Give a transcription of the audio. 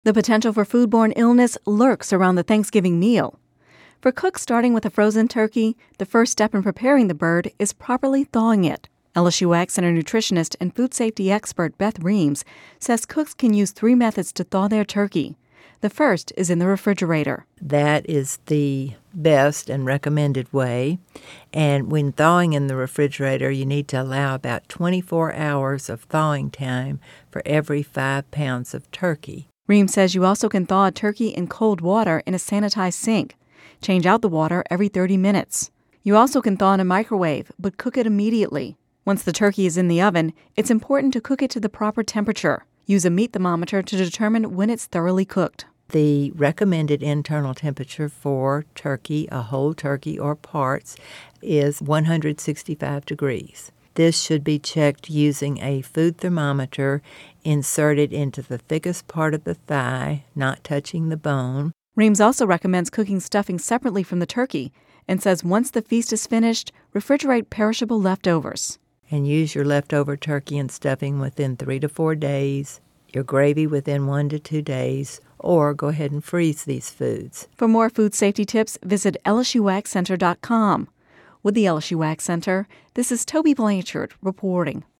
The potential for foodborne illness lurks around the Thanksgiving meal. For cooks starting with a frozen turkey, the first step in preparing the bird is properly thawing it. LSU Ag Center nutritionist and food safety expert Beth Reams says cooks can use 3 methods to thaw their turkey. The first is in the refrigerator. That is the best and recommended way. And when thawing in the refrigerator, you need to allow about 24 hours of thawing time for every 5 pounds of turkey. Reams says you also can thaw a turkey in cold water in a sanitized sink. Change out the water every 30 minutes. You also can thaw in a microwave, but cook it immediately. Once the turkey is in the oven, it's important to cook it to the proper temperature. Use a meat thermometer to determine when it's thoroughly cooked. The recommended internal temperature for turkey, a whole turkey or parts, is 165 degrees. This should be checked using a food thermometer inserted into the thickest part of the thigh, not touching the bone. Reams also recommends cooking stuffing separately from the turkey and says once the feast is finished, refrigerate perishable leftovers. And use your leftover turkey and stuffing within 3 to 4 days, your gravy within 1 to 2 days, or go ahead and freeze these foods. For more food safety tips, visit lsuagcenter.com. With the LSU Ag Center, this is Toby Blanchard reporting.